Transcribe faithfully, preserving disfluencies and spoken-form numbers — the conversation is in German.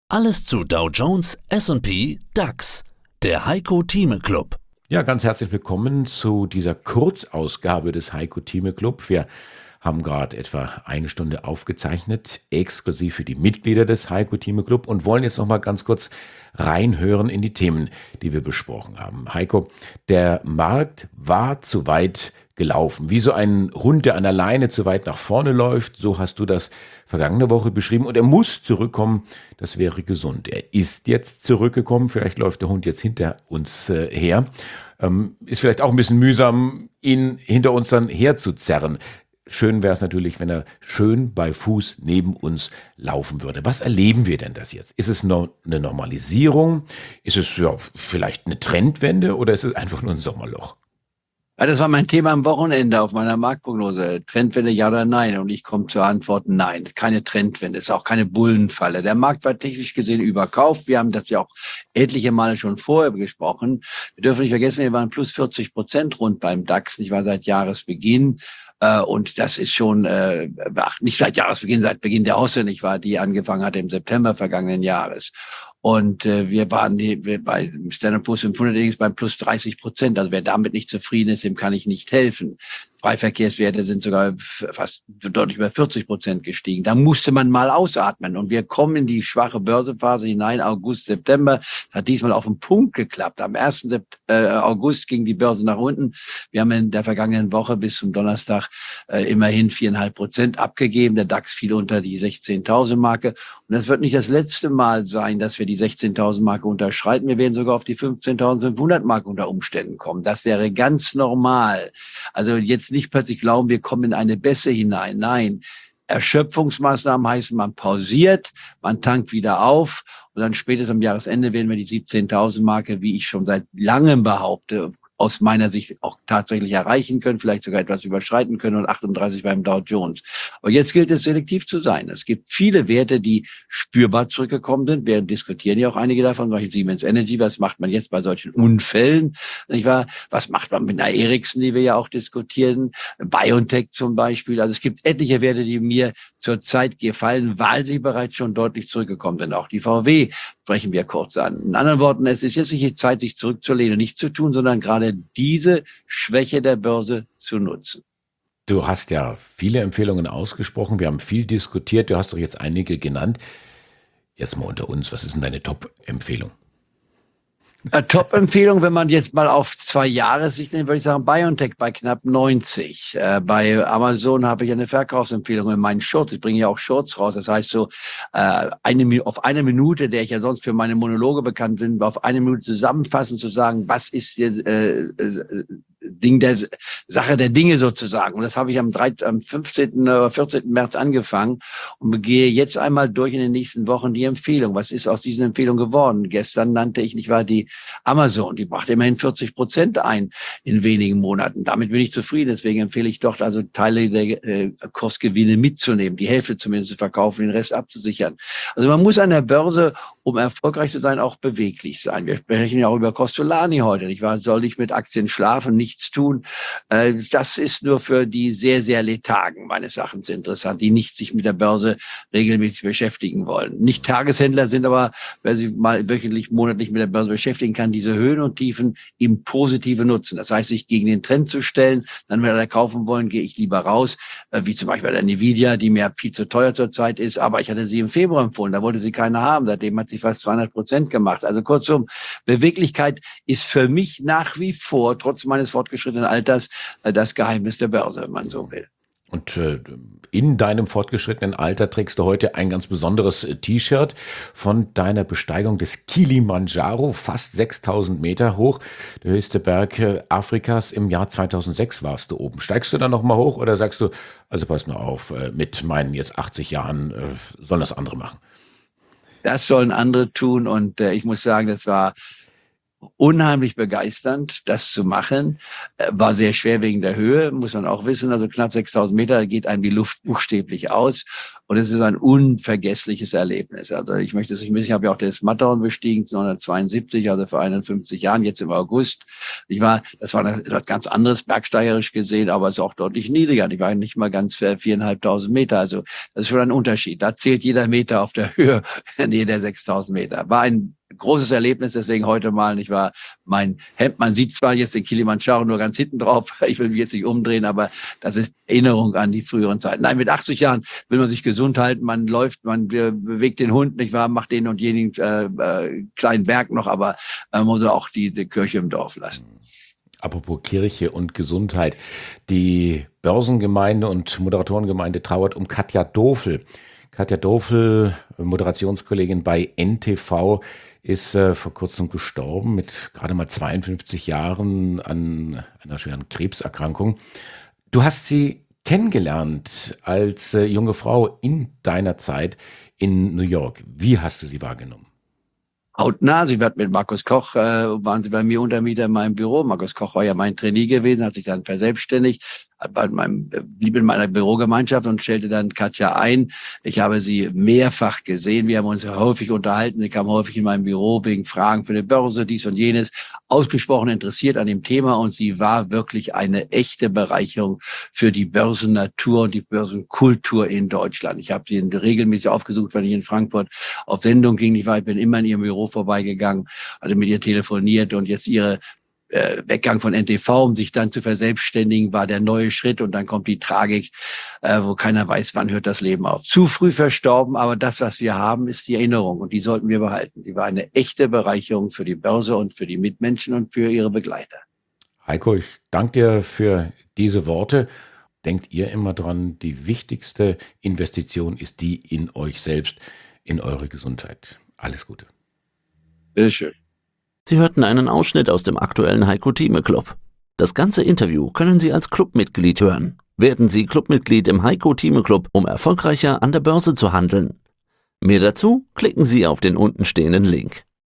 Alles zu Dow Jones, S und P, DAX. Der Heiko Thieme Club. Ja, ganz herzlich willkommen zu dieser Kurzausgabe des Heiko Thieme Club. Wir haben gerade etwa eine Stunde aufgezeichnet, exklusiv für die Mitglieder des Heiko Thieme Club und wollen jetzt noch mal ganz kurz reinhören in die Themen, die wir besprochen haben. Heiko, der Markt war zu weit gelaufen. Wie so ein Hund, der an der Leine zu weit nach vorne läuft, so hast du das vergangene Woche beschrieben. Und er muss zurückkommen, das wäre gesund. Er ist jetzt zurückgekommen, vielleicht läuft der Hund jetzt hinter uns äh, her. Ähm, ist vielleicht auch ein bisschen mühsam, ihn hinter uns dann herzuzerren. Schön wäre es natürlich, wenn er schön bei Fuß neben uns laufen würde. Was erleben wir denn das jetzt? Ist es noch eine Normalisierung? Ist es ja vielleicht eine Trendwende oder ist es einfach nur ein Sommerloch? Ja, das war mein Thema am Wochenende auf meiner Marktprognose. Trendwende, ja oder nein? Und ich komme zur Antwort nein. Keine Trendwende, ist auch keine Bullenfalle. Der Markt war technisch gesehen überkauft. Wir haben das ja auch etliche Male schon vorher besprochen. Wir dürfen nicht vergessen, wir waren plus vierzig Prozent rund beim DAX. Ich war seit Jahresbeginn. Und das ist schon, äh, nicht seit Jahresbeginn, seit Beginn der Hosse, nicht wahr, die angefangen hatte im September vergangenen Jahres. Und äh, wir waren die, wir bei Standard and Poor's fünfhundert bei plus dreißig Prozent. Also wer damit nicht zufrieden ist, dem kann ich nicht helfen. Freiverkehrswerte sind sogar fast deutlich über vierzig Prozent gestiegen. Da musste man mal ausatmen. Und wir kommen in die schwache Börsephase hinein, August, September. Hat diesmal auf den Punkt geklappt. Am ersten August ging die Börse nach unten. Wir haben in der vergangenen Woche bis zum Donnerstag äh, immerhin viereinhalb Prozent abgegeben. Der DAX fiel unter die sechzehntausend Marke. Und das wird nicht das letzte Mal sein, dass wir die sechzehntausend Marke unterschreiten. Wir werden sogar auf die fünfzehntausendfünfhundert Marke unter Umständen kommen. Das wäre ganz normal. Also jetzt nicht plötzlich glauben, wir kommen in eine Bässe hinein. Nein, Erschöpfungsmaßnahmen heißen, man pausiert, man tankt wieder auf und dann spätestens am Jahresende werden wir die siebzehntausend Marke, wie ich schon seit langem behaupte, aus meiner Sicht auch tatsächlich erreichen können, vielleicht sogar etwas überschreiten können und achtunddreißig beim Dow Jones. Aber jetzt gilt es, selektiv zu sein. Es gibt viele Werte, die spürbar zurückgekommen sind. Wir diskutieren ja auch einige davon, zum Beispiel Siemens Energy. Was macht man jetzt bei solchen Unfällen? Nicht wahr? Was macht man mit einer Ericsson, die wir ja auch diskutieren? BioNTech zum Beispiel. Also es gibt etliche Werte, die mir zurzeit gefallen, weil sie bereits schon deutlich zurückgekommen sind. Auch die V W sprechen wir kurz an. In anderen Worten, es ist jetzt nicht die Zeit, sich zurückzulehnen und nichts zu tun, sondern gerade diese Schwäche der Börse zu nutzen. Du hast ja viele Empfehlungen ausgesprochen, wir haben viel diskutiert, du hast doch jetzt einige genannt. Jetzt mal unter uns, was ist denn deine Top-Empfehlung? Äh, Top-Empfehlung, wenn man jetzt mal auf zwei Jahre sich nimmt, würde ich sagen, BioNTech bei knapp neunzig. Äh, bei Amazon habe ich eine Verkaufsempfehlung in meinen Shorts. Ich bringe ja auch Shorts raus. Das heißt so, äh, eine, auf eine Minute, der ich ja sonst für meine Monologe bekannt bin, auf eine Minute zusammenfassen, zu sagen, was ist jetzt, äh, äh, Ding der Sache der Dinge sozusagen. Und das habe ich am, dritten, am fünfzehnten oder vierzehnten März angefangen und gehe jetzt einmal durch in den nächsten Wochen die Empfehlung. Was ist aus diesen Empfehlungen geworden? Gestern nannte ich, nicht wahr, die Amazon. Die brachte immerhin vierzig Prozent ein in wenigen Monaten. Damit bin ich zufrieden. Deswegen empfehle ich dort also Teile der äh, Kursgewinne mitzunehmen, die Hälfte zumindest zu verkaufen, den Rest abzusichern. Also man muss an der Börse, um erfolgreich zu sein, auch beweglich sein. Wir sprechen ja auch über Costolani heute. Nicht wahr? Soll ich mit Aktien schlafen? Nicht nichts tun. Das ist nur für die sehr, sehr Lethargen meines Erachtens interessant, die nicht sich mit der Börse regelmäßig beschäftigen wollen. Nicht Tageshändler sind aber, wer sich mal wöchentlich, monatlich mit der Börse beschäftigen kann, diese Höhen und Tiefen im Positive nutzen. Das heißt, sich gegen den Trend zu stellen, dann, wenn alle kaufen wollen, gehe ich lieber raus, wie zum Beispiel bei der Nvidia, die mir viel zu teuer zurzeit ist, aber ich hatte sie im Februar empfohlen, da wollte sie keiner haben, seitdem hat sie fast zweihundert Prozent gemacht. Also kurzum, Beweglichkeit ist für mich nach wie vor, trotz meines fortgeschrittenen Alters, das Geheimnis der Börse, wenn man so will. Und äh, in deinem fortgeschrittenen Alter trägst du heute ein ganz besonderes äh, T-Shirt von deiner Besteigung des Kilimanjaro, fast sechstausend Meter hoch, der höchste Berg äh, Afrikas. Im Jahr zweitausendsechs warst du oben. Steigst du dann noch mal hoch oder sagst du, also pass nur auf, äh, mit meinen jetzt achtzig Jahren äh, sollen das andere machen? Das sollen andere tun und äh, ich muss sagen, das war unheimlich begeisternd, das zu machen. War sehr schwer wegen der Höhe, muss man auch wissen. Also knapp sechstausend Meter, da geht einem die Luft buchstäblich aus. Und es ist ein unvergessliches Erlebnis. Also ich möchte es nicht missen. Ich habe ja auch das Matterhorn bestiegen, neunzehnhundertzweiundsiebzig, also vor einundfünfzig Jahren, jetzt im August. Ich war, das war etwas ganz anderes bergsteigerisch gesehen, aber es ist auch deutlich niedriger. Ich war nicht mal ganz viereinhalbtausend Meter. Also das ist schon ein Unterschied. Da zählt jeder Meter auf der Höhe, nee, der sechstausend Meter. War ein großes Erlebnis, deswegen heute mal, nicht wahr, mein Hemd, man sieht zwar jetzt den Kilimanjaro nur ganz hinten drauf, ich will mich jetzt nicht umdrehen, aber das ist Erinnerung an die früheren Zeiten. Nein, mit achtzig Jahren will man sich gesund halten, man läuft, man bewegt den Hund, nicht wahr, macht den und jenen äh, äh, kleinen Berg noch, aber man äh, muss auch die, die Kirche im Dorf lassen. Apropos Kirche und Gesundheit, die Börsengemeinde und Moderatorengemeinde trauert um Katja Dofel. Katja Dofel, Moderationskollegin bei N T V, ist äh, vor kurzem gestorben mit gerade mal zweiundfünfzig Jahren an einer schweren Krebserkrankung. Du hast sie kennengelernt als äh, junge Frau in deiner Zeit in New York. Wie hast du sie wahrgenommen? Hautnah, sie wird mit Markus Koch, äh, waren sie bei mir Untermieter in meinem Büro. Markus Koch war ja mein Trainee gewesen, hat sich dann verselbstständigt, bei meinem, blieb in meiner Bürogemeinschaft und stellte dann Katja ein. Ich habe sie mehrfach gesehen. Wir haben uns häufig unterhalten. Sie kam häufig in mein Büro wegen Fragen für die Börse, dies und jenes. Ausgesprochen interessiert an dem Thema und sie war wirklich eine echte Bereicherung für die Börsennatur und die Börsenkultur in Deutschland. Ich habe sie regelmäßig aufgesucht, wenn ich in Frankfurt auf Sendung ging. Ich war, ich bin immer in ihrem Büro vorbeigegangen, hatte mit ihr telefoniert und jetzt ihre Äh, Weggang von N T V, um sich dann zu verselbstständigen, war der neue Schritt und dann kommt die Tragik, äh, wo keiner weiß, wann hört das Leben auf. Zu früh verstorben, aber das, was wir haben, ist die Erinnerung und die sollten wir behalten. Sie war eine echte Bereicherung für die Börse und für die Mitmenschen und für ihre Begleiter. Heiko, ich danke dir für diese Worte. Denkt ihr immer dran, die wichtigste Investition ist die in euch selbst, in eure Gesundheit. Alles Gute. Bitteschön. Sie hörten einen Ausschnitt aus dem aktuellen Heiko Thieme Club. Das ganze Interview können Sie als Clubmitglied hören. Werden Sie Clubmitglied im Heiko Thieme Club, um erfolgreicher an der Börse zu handeln. Mehr dazu klicken Sie auf den untenstehenden Link.